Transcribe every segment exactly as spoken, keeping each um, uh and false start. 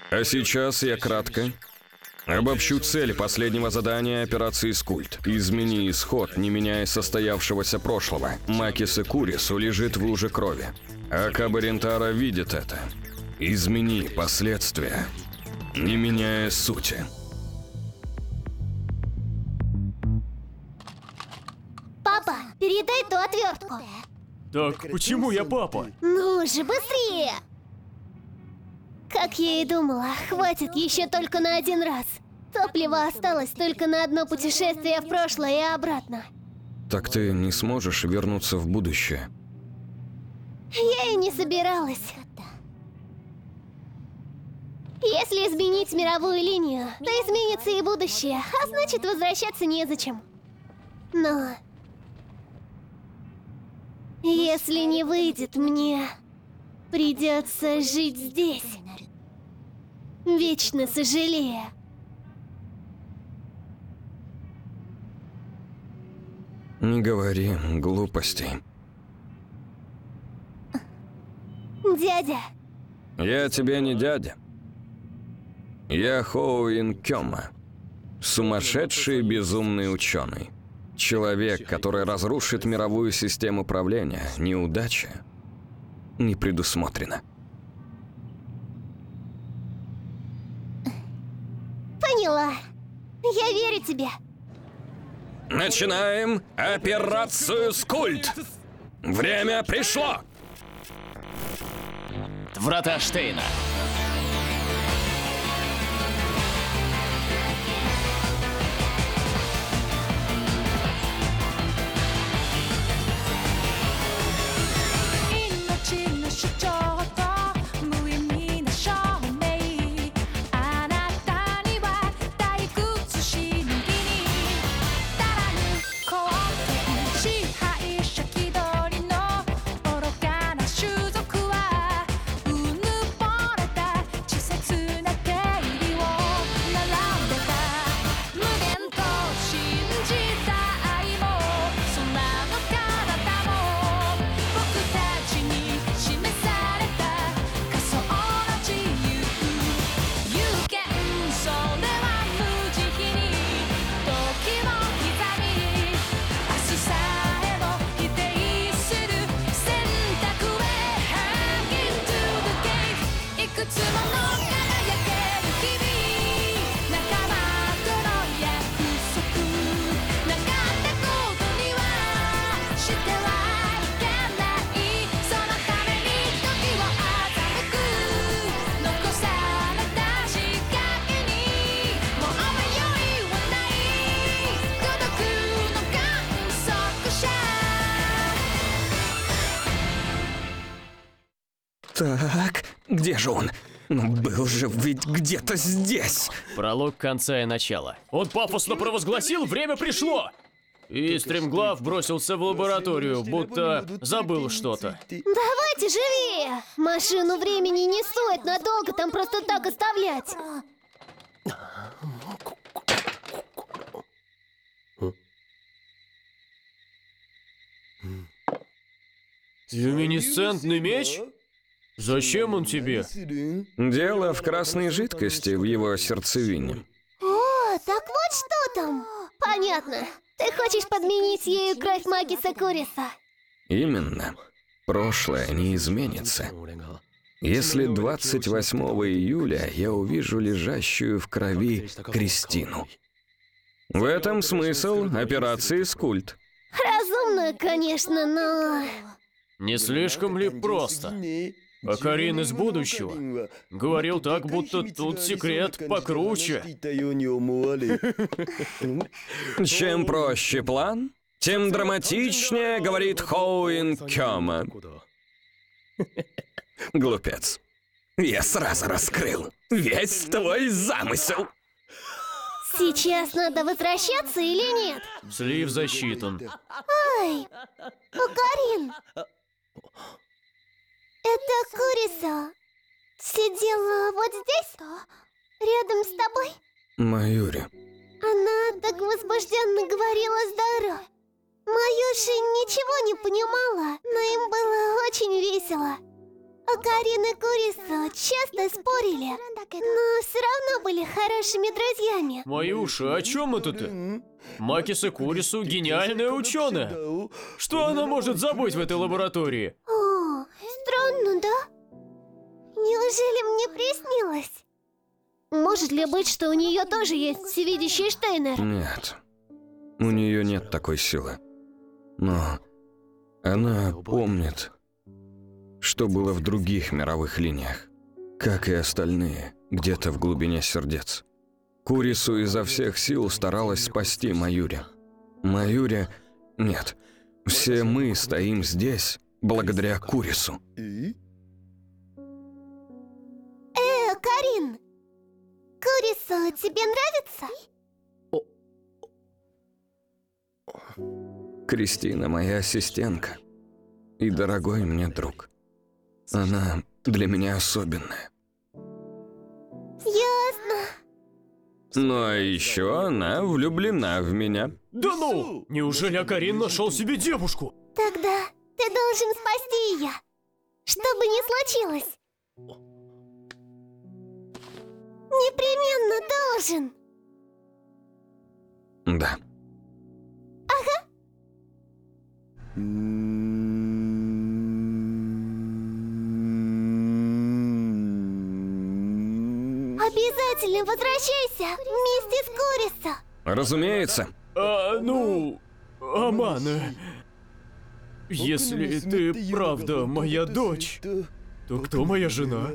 А сейчас я кратко обобщу цель последнего задания операции «Скульт». Измени исход, не меняя состоявшегося прошлого. Макис Экурис лежит в луже крови. Акаба Рентара видит это. Измени последствия, не меняя сути. Папа, передай ту отвертку. Так почему я папа? Ну же, быстрее! Как я и думала, хватит еще только на один раз. Топлива осталось только на одно путешествие в прошлое и обратно. Так ты не сможешь вернуться в будущее? Я и не собиралась. Если изменить мировую линию, то изменится и будущее, а значит, возвращаться незачем. Но... если не выйдет, мне придется жить здесь, вечно сожалея. Не говори глупостей. Дядя. Я тебе не дядя. Я Хоуин Кёма. Сумасшедший безумный ученый. Человек, который разрушит мировую систему правления. Неудача не предусмотрена. Поняла. Я верю тебе. Начинаем операцию «Скульт». Время пришло. Врата Штейна. Так, где же он? Ну, был же ведь где-то здесь. Пролог конца и начала. Он пафосно провозгласил: время пришло! И стремглав бросился в лабораторию, будто забыл что-то. Давайте живее! Машину времени не стоит надолго там просто так оставлять. Люминесцентный меч? Зачем он тебе? Дело в красной жидкости в его сердцевине. О, так вот что там. Понятно. Ты хочешь подменить ею кровь Макиса Экуриса? Именно. Прошлое не изменится. Если двадцать восьмого июля я увижу лежащую в крови Кристину. В этом смысл операции «Скульт». Разумно, конечно, но... Не слишком ли просто? А Карин из будущего говорил так, будто тут секрет покруче. Чем проще план, тем драматичнее, говорит Хоуин Кёма. Глупец. Я сразу раскрыл весь твой замысел. Сейчас надо возвращаться или нет? Слив засчитан. Ай, Карин. Это Куриса сидела вот здесь, рядом с тобой? Маюри. Она так возбужденно говорила с Даро. Маюши ничего не понимала, но им было очень весело. Карин и Курису часто спорили, но все равно были хорошими друзьями. Мои уши, о чем это ты? Макиса Курису гениальная ученая. Что она может забыть в этой лаборатории? О, странно, да? Неужели мне приснилось? Может ли быть, что у нее тоже есть всевидящий Штейнер? Нет. У нее нет такой силы. Но она помнит, что было в других мировых линиях, как и остальные, где-то в глубине сердец. Курису изо всех сил старалась спасти Маюри. Маюри... Нет. Все мы стоим здесь благодаря Курису. Э, Карин! Курису тебе нравится? Кристина моя ассистентка и дорогой мне друг. Она для меня особенная. Ясно. Ну а еще она влюблена в меня. Да ну! Неужели Акарин нашел себе девушку? Тогда ты должен спасти ее, что бы ни случилось. Непременно должен. Да. Обязательно возвращайся вместе с Курису. Разумеется. А, ну... Амана... Если ты правда моя дочь, то кто моя жена?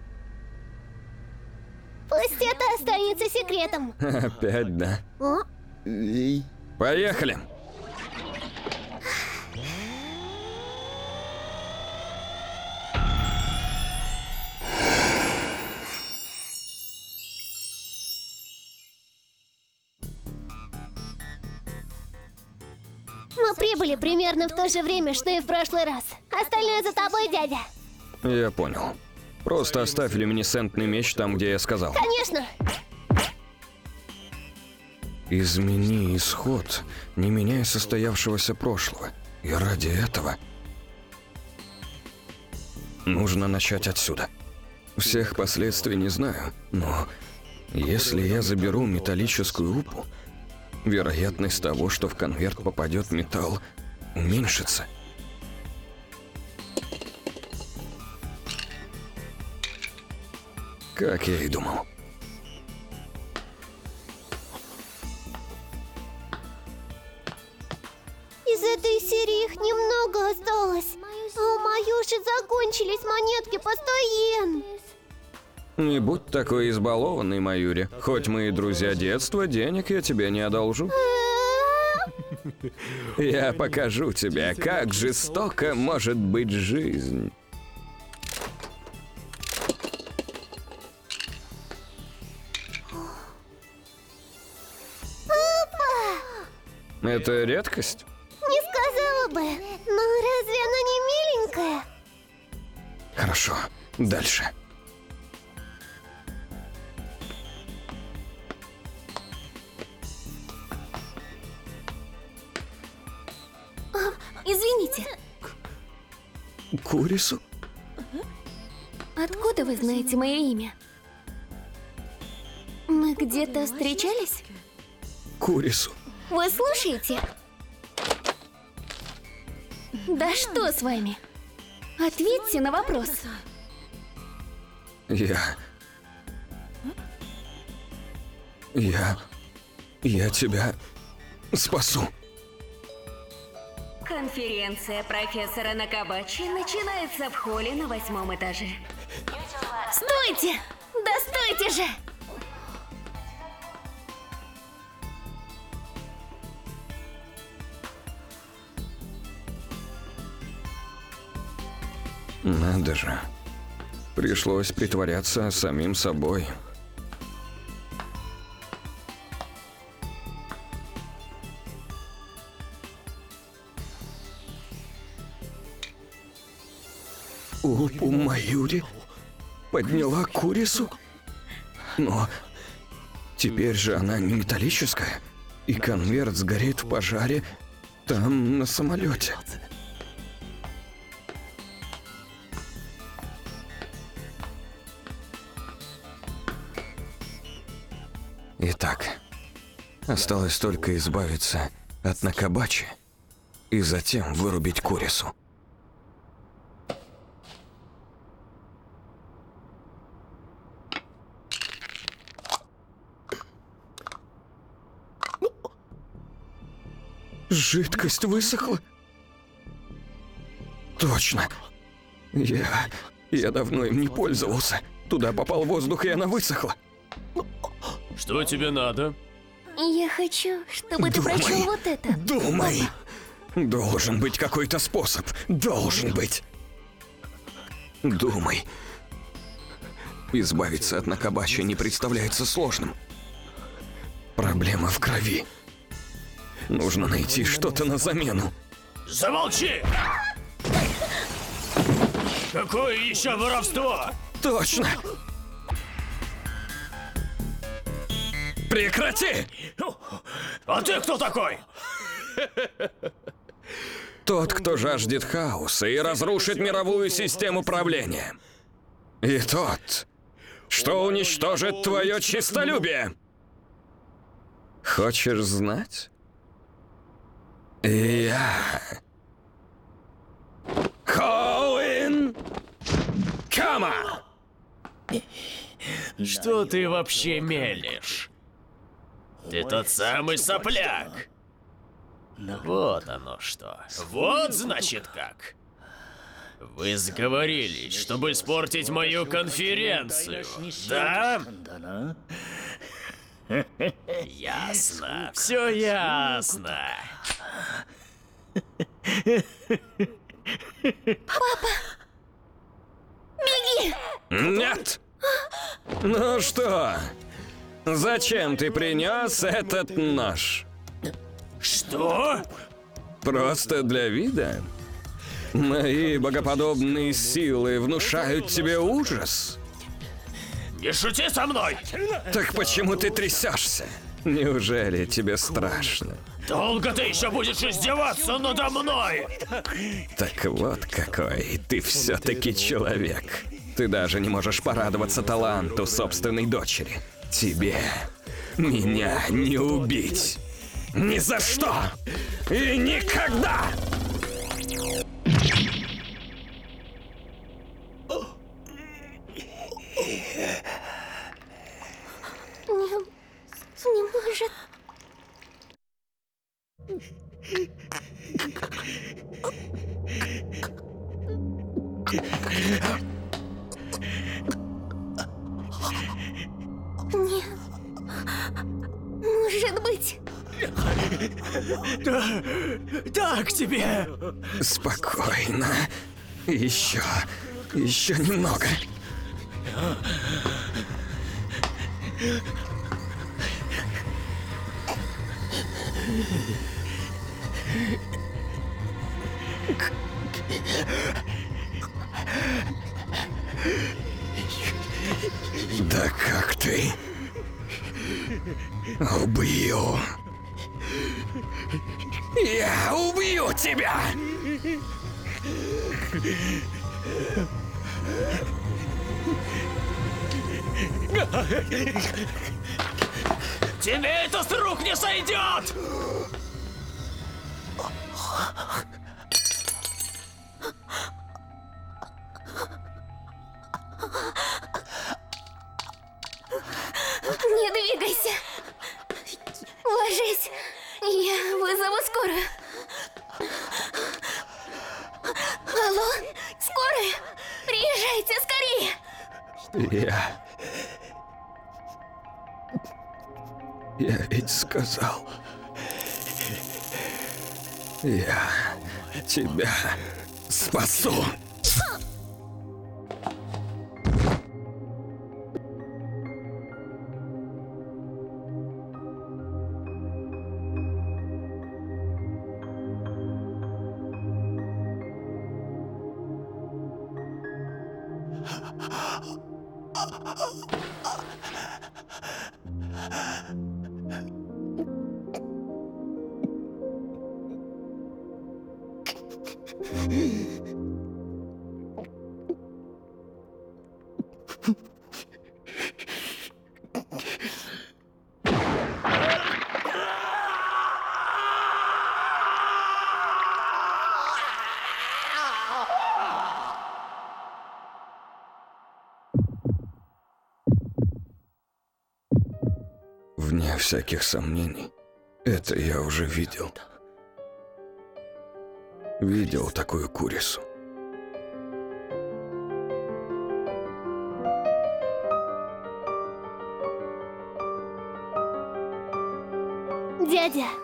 Пусть это останется секретом. Опять, да. О? Поехали. Мы прибыли примерно в то же время, что и в прошлый раз. Остальное за тобой, дядя. Я понял. Просто оставь люминесцентный меч там, где я сказал. Конечно. Измени исход, не меняя состоявшегося прошлого. И ради этого нужно начать отсюда. Всех последствий не знаю, но если я заберу металлическую упу, вероятность того, что в конверт попадет металл, уменьшится. Как я и думал. Из этой серии их немного осталось. А у Маюши закончились монетки постоянно. Не будь такой избалованный, Маюри. Хоть мы и друзья детства, денег я тебе не одолжу. Я покажу тебе, как жестоко может быть жизнь. Это редкость? Не сказала бы. Но разве она не миленькая? Хорошо, дальше. Извините, Курису? откуда вы знаете мое имя? Мы где-то встречались? Курису. Вы слушаете? Да что с вами? Ответьте на вопрос. Я... Я... Я тебя спасу. Конференция профессора Накабачи начинается в холле на восьмом этаже. Стойте! Да стойте же! Надо же. Пришлось притворяться самим собой. Упу Маюри подняла Курису? Но теперь же она не металлическая, и конверт сгорит в пожаре там, на самолете. Итак, осталось только избавиться от Накабачи и затем вырубить Курису. Жидкость высохла? Точно. Я... я давно им не пользовался. Туда попал воздух, и она высохла. Что тебе надо? Я хочу, чтобы ты Думай. прочел вот это. Думай! Должен быть какой-то способ. Должен быть. Думай. Избавиться от Накабачи не представляется сложным. Проблема в крови. Нужно найти что-то на замену. Замолчи! Какое еще воровство? Точно! Прекрати! А ты кто такой? Тот, кто жаждет хаоса и разрушит мировую систему правления. И тот, что уничтожит твое честолюбие. Хочешь знать? Я... Хоуин Кама! Что ты вообще мелешь? Ты тот самый сопляк. Вот оно что. Вот значит как. Вы сговорились, чтобы испортить мою конференцию, да? Ясно, все ясно. Нет! Ну что? Зачем ты принес этот нож? Что? Просто для вида? Мои богоподобные силы внушают тебе ужас? Не шути со мной! Так почему ты трясешься? Неужели тебе страшно? Долго ты еще будешь издеваться надо мной? Так вот какой ты все-таки человек. Ты даже не можешь порадоваться таланту собственной дочери. Тебе меня не убить. Ни за что! И никогда! Не, не может. Нет. Может быть. Да, так тебе. Спокойно. Еще, еще немного. Да как ты? Убью. Я убью тебя! Тебе это с рук не сойдет! Не двигайся. Ложись. Я вызову скорую. Алло, скорая? Приезжайте скорее. Я... Я ведь сказал... Я тебя спасу. Вне всяких сомнений, это я уже видел. Видел такую курицу. Дядя.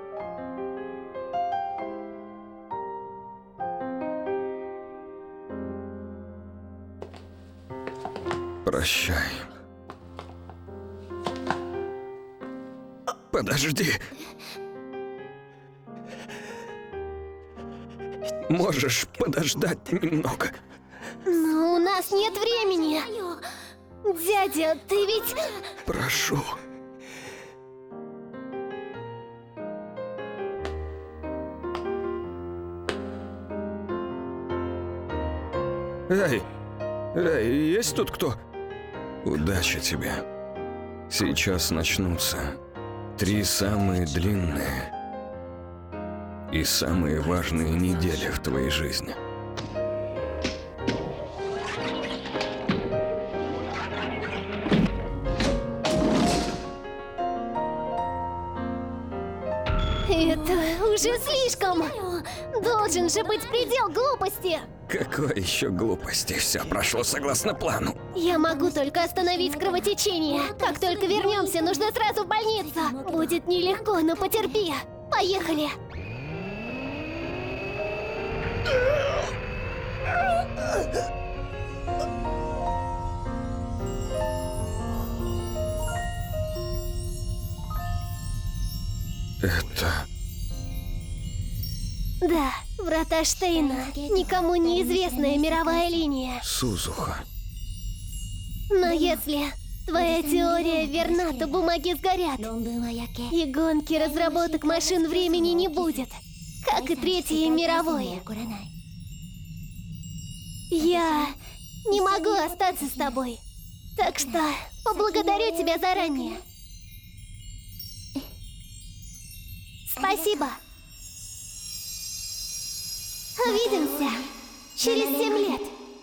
Прощай. Подожди. Можешь подождать немного? Но у нас нет времени. Дядя, ты ведь... Прошу. Эй, эй, есть тут кто? Удачи тебе. Сейчас начнутся три самые длинные и самые важные недели в твоей жизни. Это уже слишком. Должен же быть предел глупости. Какой еще глупости? Все прошло согласно плану. Я могу только остановить кровотечение. Как только вернемся, нужно сразу в больницу. Будет нелегко, но потерпи. Поехали. Это... Да, врата Штейна. Никому неизвестная мировая линия. Сузуха. Но если твоя теория верна, то бумаги сгорят. И гонки разработок машин времени не будет. Как и Третьей мировой. Я не могу остаться с тобой. Так что поблагодарю тебя заранее. Спасибо. Увидимся через семь лет.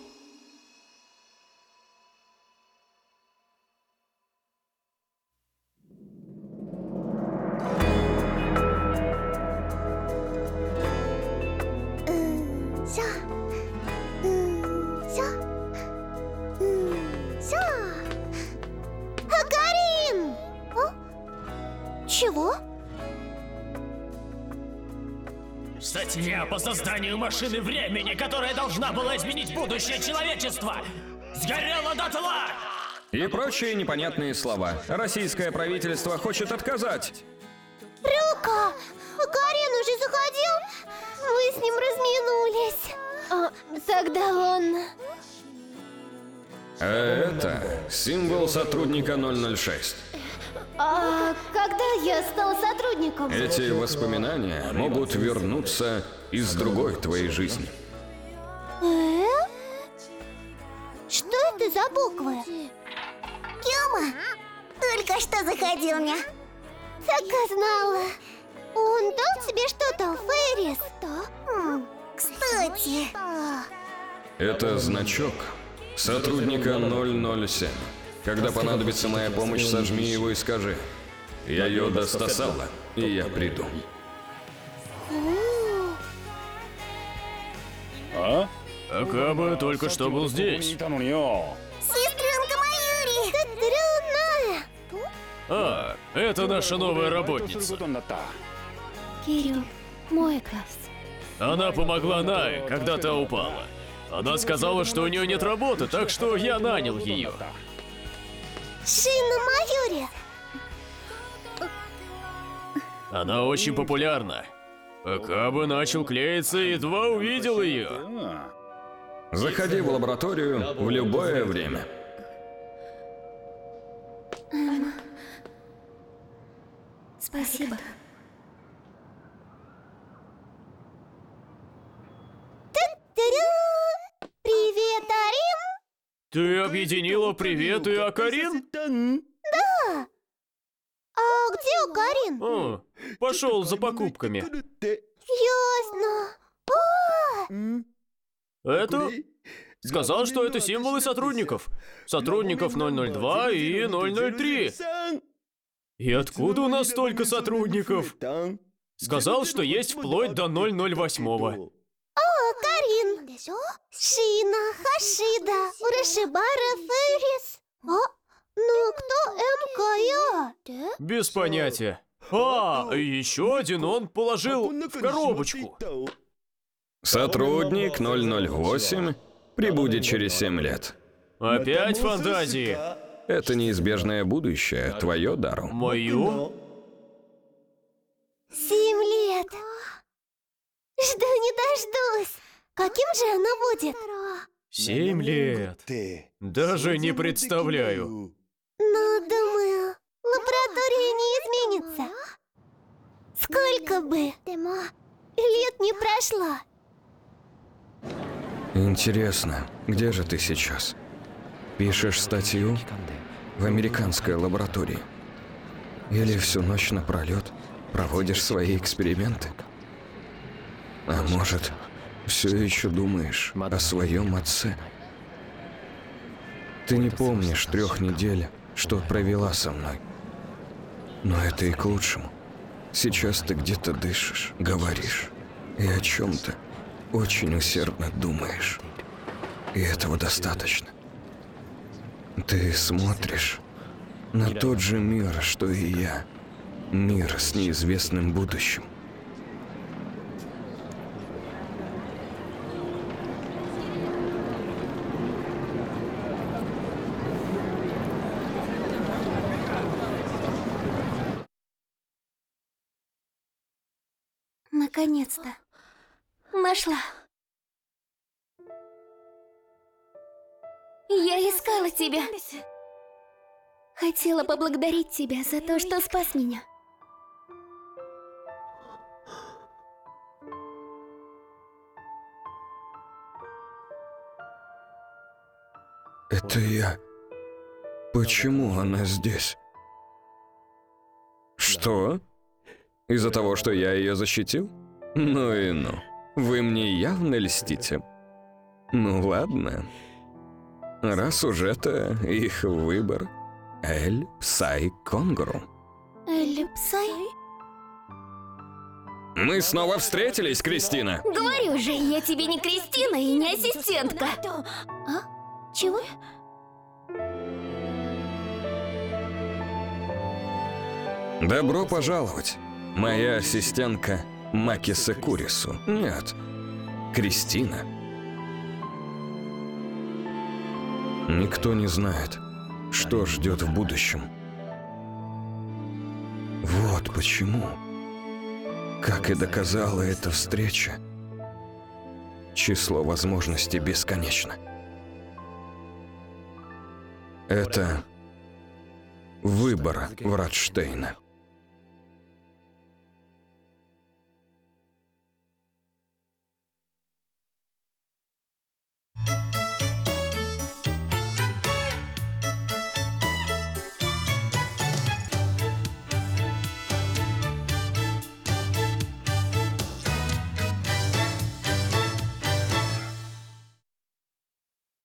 Агарин! Чего? Статья по созданию машины времени, которая должна была изменить будущее человечества, сгорела дотла! И прочие непонятные слова. Российское правительство хочет отказать. Рука! Агарин уже заходил? Вы с ним разминулись. А, тогда он... А это символ сотрудника ноль ноль шесть. А когда я стал сотрудником? Эти воспоминания могут вернуться из другой твоей жизни. Э? Что это за буквы? Кёма, только что заходил мне. Так и знала. Он дал тебе что-то, Феррис? М, Кстати. Это значок сотрудника ноль ноль семь. Когда понадобится моя помощь, сожми его и скажи: я Йода Стасала, и я приду. А? Акаба только что был здесь. Сестренка Майюри! Трудная! А, это наша новая работница. Кирю, мой класс. Она помогла Нае, когда та упала. Она сказала, что у нее нет работы, так что я нанял ее. Шина Майюри! Она очень популярна. Акаба начал клеиться, едва увидел ее. Заходи в лабораторию в любое время. Спасибо. Привет, Арин! Ты объединила Привет и Акарин? А где Акарин? О, пошел за покупками. Ясно. А, Это? Сказал, что это символы сотрудников. Сотрудников ноль ноль два и ноль ноль три. И откуда у нас столько сотрудников? Сказал, что есть вплоть до ноль ноль восьмого. О, Карин. Шина, Хашида, Урашибара, Феррис. О, ну кто МКЯ? Без понятия. А, еще один он положил в коробочку. Сотрудник ноль ноль восемь прибудет через семь лет. Опять фантазии. Это неизбежное будущее, твое, Дару. Мою? Семь лет. Жду не дождусь. Каким же оно будет? Семь лет. Даже не представляю. Ну, думаю, лаборатория не изменится. Сколько бы лет не прошло. Интересно, где же ты сейчас? Пишешь статью в американской лаборатории? Или всю ночь напролет проводишь свои эксперименты? А может, все еще думаешь о своем отце? Ты не помнишь трех недель, что провела со мной. Но это и к лучшему. Сейчас ты где-то дышишь, говоришь и о чем-то очень усердно думаешь. И этого достаточно. Ты смотришь на тот же мир, что и я. Мир с неизвестным будущим. Наконец-то. Нашла. Я искала тебя. Хотела поблагодарить тебя за то, что спас меня. Это я. Почему она здесь? Что? Из-за того, что я ее защитил? Ну и ну. Вы мне явно льстите. Ну ладно. Раз уж это их выбор. Эль Псай Конгру. Эль Псай? Мы снова встретились, Кристина. Говорю же, я тебе не Кристина и не ассистентка. А? Чего? Добро пожаловать. Моя ассистентка Макисе Курису. Нет, Кристина. Никто не знает, что ждет в будущем. Вот почему, как и доказала эта встреча, число возможностей бесконечно. Это выбор Вратштейна.